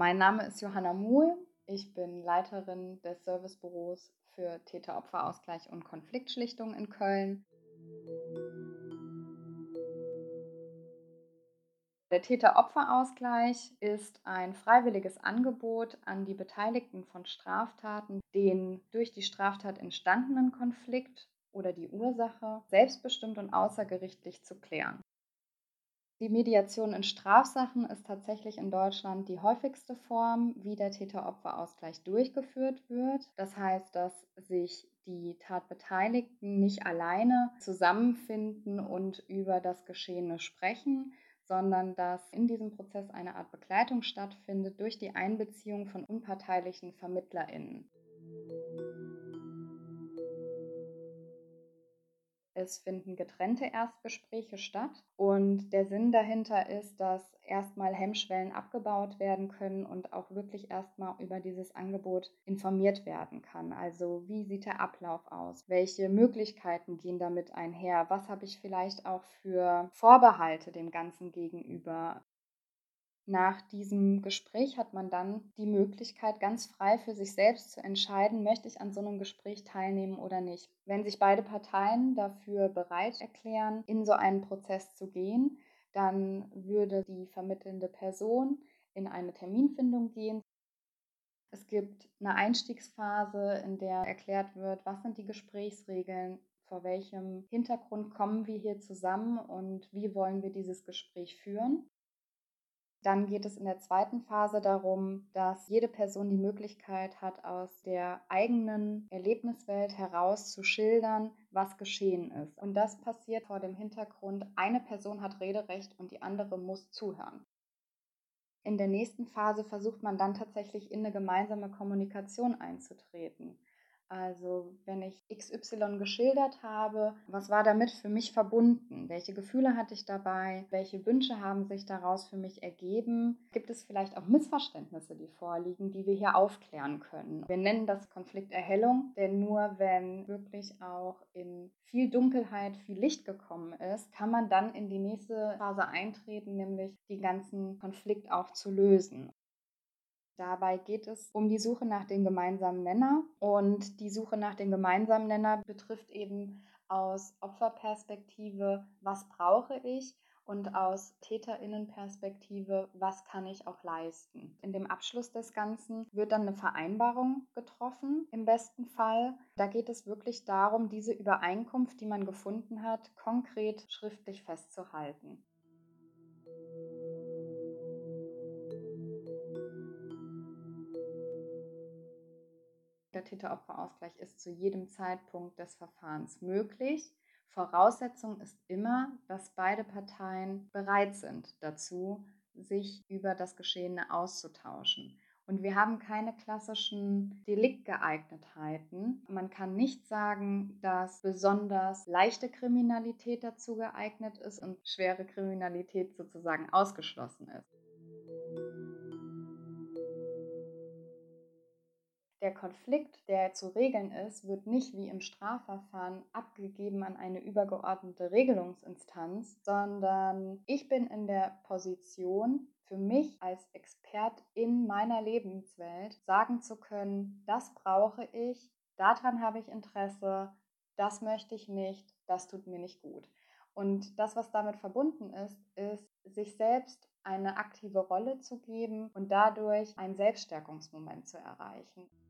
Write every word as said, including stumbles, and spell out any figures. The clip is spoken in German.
Mein Name ist Johanna Muhl. Ich bin Leiterin des Servicebüros für Täter-Opfer-Ausgleich und Konfliktschlichtung in Köln. Der Täter-Opfer-Ausgleich ist ein freiwilliges Angebot an die Beteiligten von Straftaten, den durch die Straftat entstandenen Konflikt oder die Ursache selbstbestimmt und außergerichtlich zu klären. Die Mediation in Strafsachen ist tatsächlich in Deutschland die häufigste Form, wie der Täter-Opfer-Ausgleich durchgeführt wird. Das heißt, dass sich die Tatbeteiligten nicht alleine zusammenfinden und über das Geschehene sprechen, sondern dass in diesem Prozess eine Art Begleitung stattfindet durch die Einbeziehung von unparteilichen VermittlerInnen. Es finden getrennte Erstgespräche statt und der Sinn dahinter ist, dass erstmal Hemmschwellen abgebaut werden können und auch wirklich erstmal über dieses Angebot informiert werden kann. Also wie sieht der Ablauf aus? Welche Möglichkeiten gehen damit einher? Was habe ich vielleicht auch für Vorbehalte dem Ganzen gegenüber? Nach diesem Gespräch hat man dann die Möglichkeit, ganz frei für sich selbst zu entscheiden, möchte ich an so einem Gespräch teilnehmen oder nicht. Wenn sich beide Parteien dafür bereit erklären, in so einen Prozess zu gehen, dann würde die vermittelnde Person in eine Terminfindung gehen. Es gibt eine Einstiegsphase, in der erklärt wird, was sind die Gesprächsregeln, vor welchem Hintergrund kommen wir hier zusammen und wie wollen wir dieses Gespräch führen. Dann geht es in der zweiten Phase darum, dass jede Person die Möglichkeit hat, aus der eigenen Erlebniswelt heraus zu schildern, was geschehen ist. Und das passiert vor dem Hintergrund, eine Person hat Rederecht und die andere muss zuhören. In der nächsten Phase versucht man dann tatsächlich in eine gemeinsame Kommunikation einzutreten. Also wenn ich X Y geschildert habe, was war damit für mich verbunden? Welche Gefühle hatte ich dabei? Welche Wünsche haben sich daraus für mich ergeben? Gibt es vielleicht auch Missverständnisse, die vorliegen, die wir hier aufklären können? Wir nennen das Konflikterhellung, denn nur wenn wirklich auch in viel Dunkelheit viel Licht gekommen ist, kann man dann in die nächste Phase eintreten, nämlich den ganzen Konflikt auch zu lösen. Dabei geht es um die Suche nach dem gemeinsamen Nenner und die Suche nach dem gemeinsamen Nenner betrifft eben aus Opferperspektive, was brauche ich, und aus Täterinnenperspektive, was kann ich auch leisten. In dem Abschluss des Ganzen wird dann eine Vereinbarung getroffen, im besten Fall. Da geht es wirklich darum, diese Übereinkunft, die man gefunden hat, konkret schriftlich festzuhalten. Der Täter-Opfer-Ausgleich ist zu jedem Zeitpunkt des Verfahrens möglich. Voraussetzung ist immer, dass beide Parteien bereit sind dazu, sich über das Geschehene auszutauschen. Und wir haben keine klassischen Deliktgeeignetheiten. Man kann nicht sagen, dass besonders leichte Kriminalität dazu geeignet ist und schwere Kriminalität sozusagen ausgeschlossen ist. Der Konflikt, der zu regeln ist, wird nicht wie im Strafverfahren abgegeben an eine übergeordnete Regelungsinstanz, sondern ich bin in der Position, für mich als Expert in meiner Lebenswelt sagen zu können, das brauche ich, daran habe ich Interesse, das möchte ich nicht, das tut mir nicht gut. Und das, was damit verbunden ist, ist, sich selbst eine aktive Rolle zu geben und dadurch einen Selbststärkungsmoment zu erreichen.